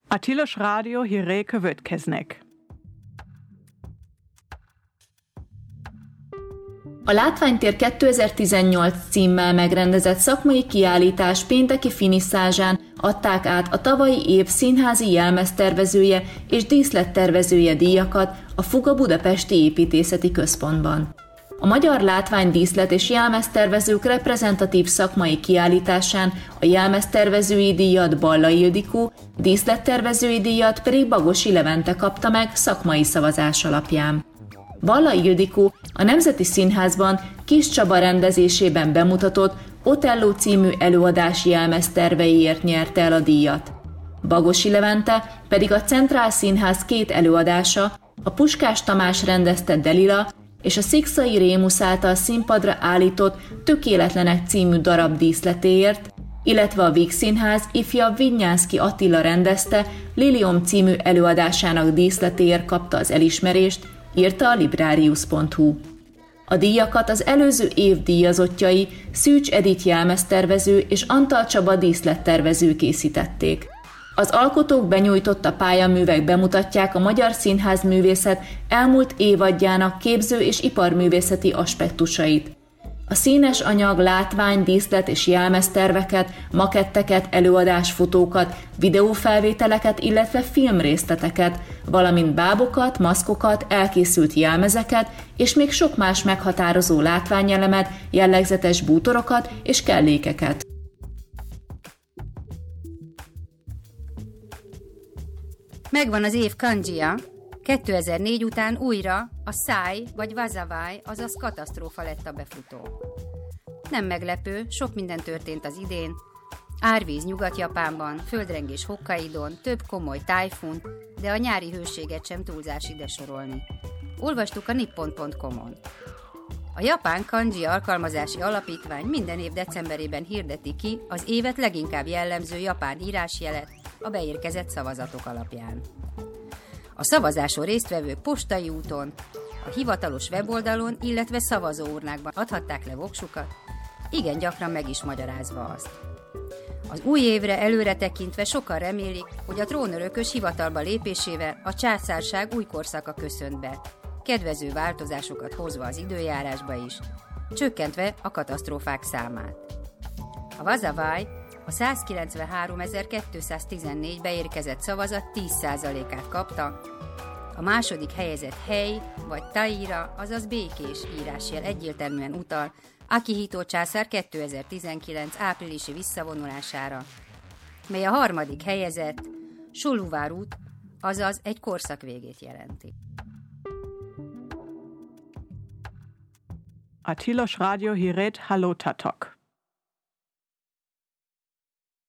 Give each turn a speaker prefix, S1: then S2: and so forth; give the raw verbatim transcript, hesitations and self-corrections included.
S1: A Tilos Rádió hírei következnek.
S2: A Látványtér kétezer-tizennyolc címmel megrendezett szakmai kiállítás pénteki finisszázsán adták át a tavalyi év színházi jelmeztervezője és díszlettervezője díjakat a Fuga Budapesti Építészeti Központban. A magyar látvány, díszlet és jelmeztervezők reprezentatív szakmai kiállításán a jelmeztervezői díjat Balla Ildikó, díszlettervezői díjat pedig Bagosi Levente kapta meg szakmai szavazás alapján. Balla Ildikó a Nemzeti Színházban Kis Csaba rendezésében bemutatott Otello című előadás jelmezterveiért nyerte el a díjat. Bagosi Levente pedig a Centrál Színház két előadása, a Puskás Tamás rendezte Delila és a Szikszai Rémusz által színpadra állított Tökéletlenek című darab díszletéért, illetve a Vígszínház ifjabb Vidnyánszky Attila rendezte Lilium című előadásának díszletéért kapta az elismerést, írta a librarius pont hu. A díjakat az előző év díjazottjai Szűcs Edith jelmeztervező és Antal Csaba díszlettervező készítették. Az alkotók benyújtotta pályaművek bemutatják a magyar színházművészet elmúlt évadjának képző- és iparművészeti aspektusait. A színes anyag, látvány, díszlet és jelmezterveket, maketteket, előadásfotókat, videófelvételeket, illetve filmrészleteket, valamint bábokat, maszkokat, elkészült jelmezeket és még sok más meghatározó látványelemet, jellegzetes bútorokat és kellékeket.
S3: Megvan az év kandzsia. kétezer-négy után újra a száj vagy vazaváj, azaz katasztrófa lett a befutó. Nem meglepő, sok minden történt az idén. Árvíz Nyugat-Japánban, földrengés Hokkaidon, több komoly tájfun, de a nyári hőséget sem túlzás ide sorolni. Olvastuk a nippon pont com-on. A Japán Kanji Alkalmazási Alapítvány minden év decemberében hirdeti ki az évet leginkább jellemző japán írásjelet a beérkezett szavazatok alapján. A szavazáson résztvevők postai úton, a hivatalos weboldalon, illetve szavazóurnákban adhatták le voksukat, igen gyakran meg is magyarázva azt. Az új évre előre tekintve sokan remélik, hogy a trónörökös hivatalba lépésével a császárság új korszaka köszönt be, kedvező változásokat hozva az időjárásba is, csökkentve a katasztrófák számát. A vazaváj a százkilencvenháromezer-kétszáztizennégy beérkezett szavazat tíz százalékát kapta, a második helyezett hely vagy taira, azaz békés írásjel egyértelműen utal Akihito császár kétezer-tizenkilenc áprilisi visszavonulására, mely a harmadik helyezett Soluvarút, azaz egy korszak végét jelenti.
S1: A Tilos Rádió hírét hallottatok.